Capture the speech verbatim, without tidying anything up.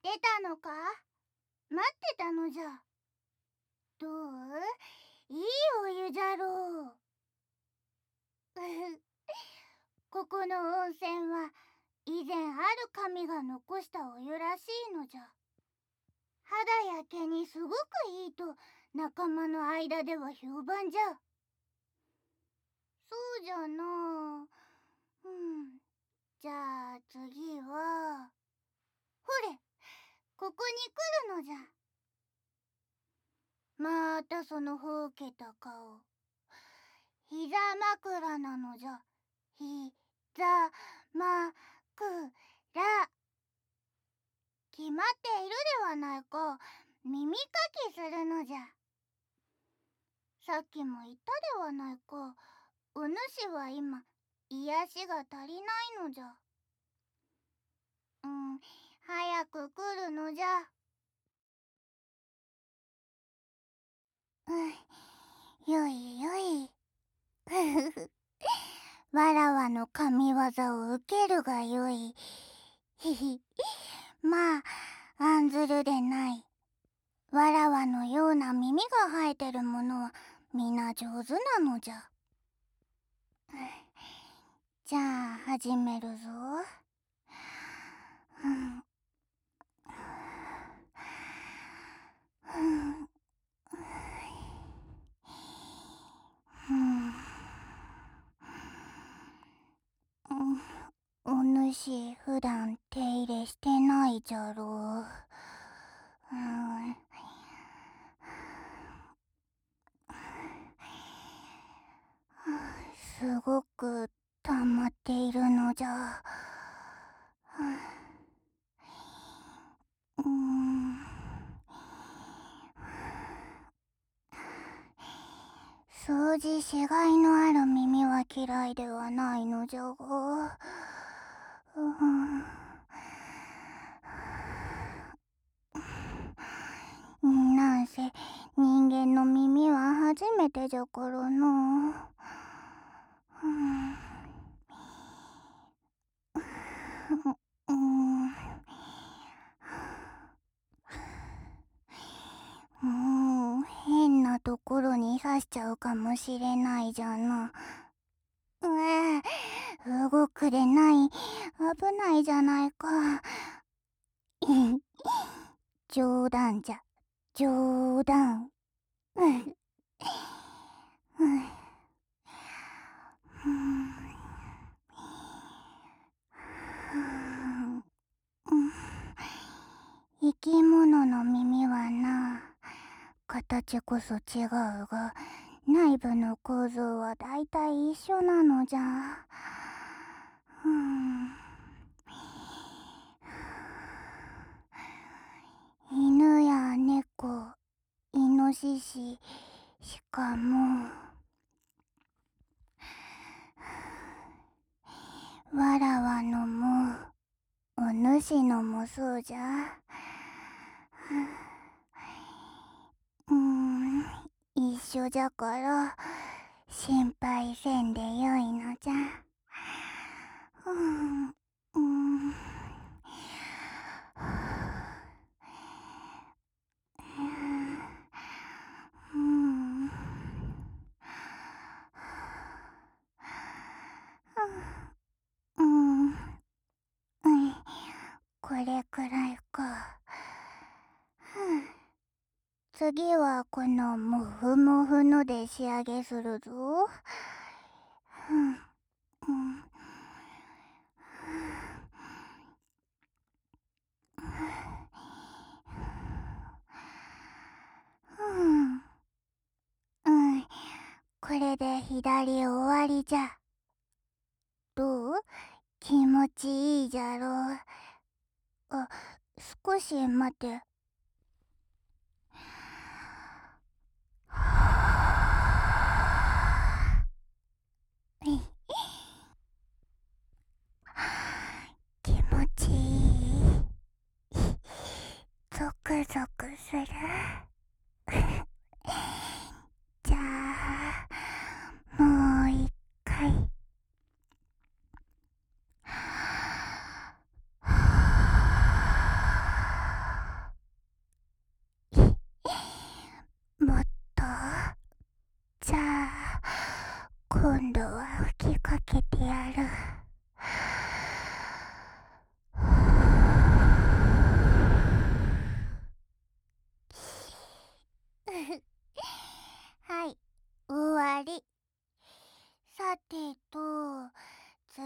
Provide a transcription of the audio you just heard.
出たのか？待ってたのじゃ。どう？いいお湯じゃろう。ここの温泉は以前ある神が残したお湯らしいのじゃ。肌や毛にすごくいいと仲間の間では評判じゃ。そうじゃな。うん。じゃあ次は、ほれ、ここに来るのじゃ。またそのほうけた顔。膝枕なのじゃ。ひざまくら。決まっているではないか。耳かきするのじゃ。さっきも言ったではないか。お主は今癒しが足りないのじゃ。うん、早く来るのじゃ。うん、よいよい。ふふふ。わらわの神業を受けるがよい。ひひ。まあ、案ずるでない。わらわのような耳が生えてるものは皆上手なのじゃ。じゃあ始めるぞ。うんうんうん、お主普段手入れしてないじゃろう。うん、すごく溜まっているのじゃ。うん、掃除しがいのある耳は嫌いではないのじゃが、うん、なんせ人間の耳は初めてじゃからな。うんうん、もう変なところに刺しちゃうかもしれないじゃな。うわ、動くでない。危ないじゃないか。冗談じゃ、冗談。うん、うん、生き物の耳はな、形こそ違うが、内部の構造はだいたい一緒なのじゃ。うん、犬や猫、イノシシ、しかもわらわのもお主のもそうじゃ。うーん、一緒じゃから心配せんでよいのじゃ。うーん、うーん、うーん、うーん、うん、これくらいか。次はこのもふもふので仕上げするぞ。うん、うん、うん、うん、これで左終わりじゃ。どう？気持ちいいじゃろう。あ、少し待て。気持ちいい。ゾクゾクする。じゃあもう一回。